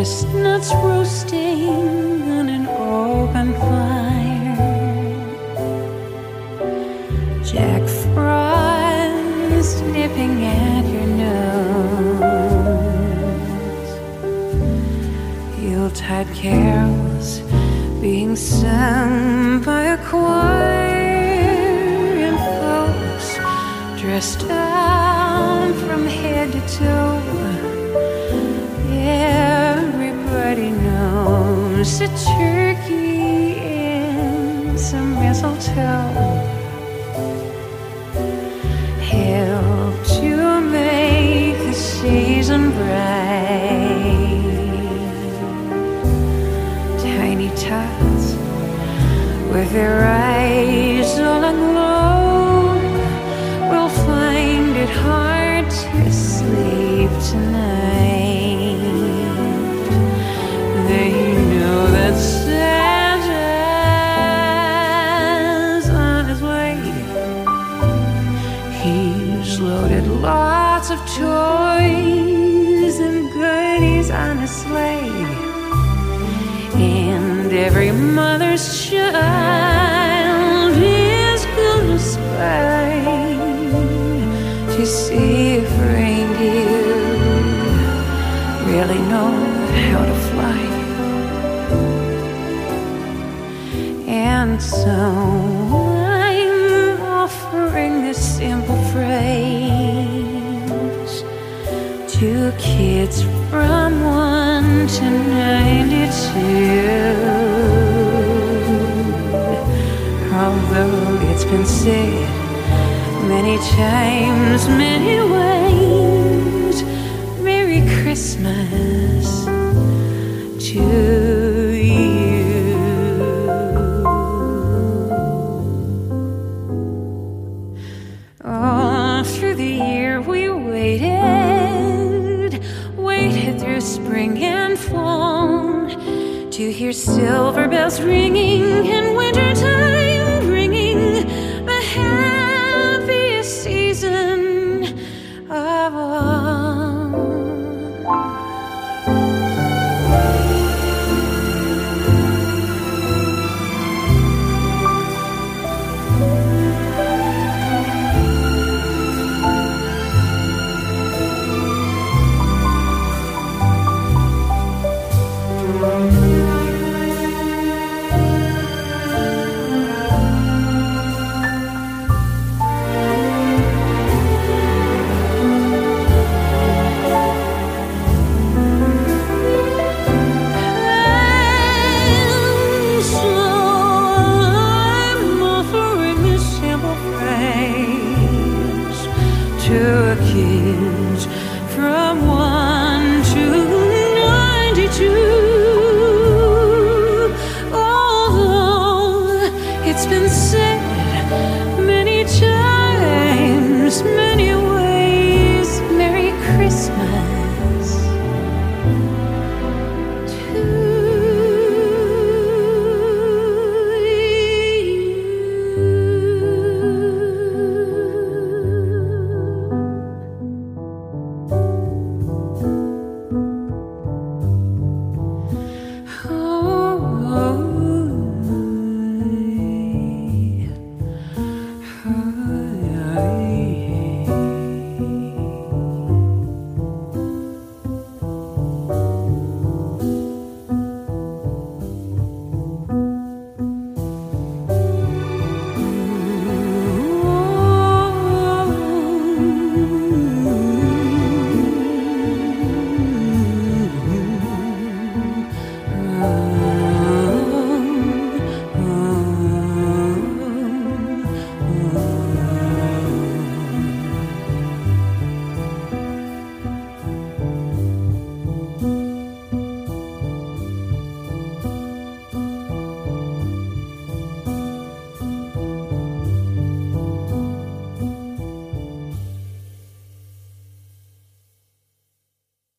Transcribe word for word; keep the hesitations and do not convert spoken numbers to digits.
chestnuts roasting on an open fire, Jack Frost nipping at your nose, Yuletide carols being sung by a choir, and folks dressed down from head to toe. Everybody knows a turkey and some mistletoe help to make the season bright. Tiny tots with their eyes all aglow will find it hard to sleep tonight. They know that Santa's on his way. He's loaded lots of toys and goodies on his sleigh, and every mother's child is gonna spy to see if reindeer really know how to fly. And so I'm offering this simple phrase to kids from one to ninety-two. Although it's been said many times, many ways, Merry Christmas to you. All through the year we waited, waited through spring and fall to hear silver bells ringing and wintertime bringing the happiest season of all. To kids from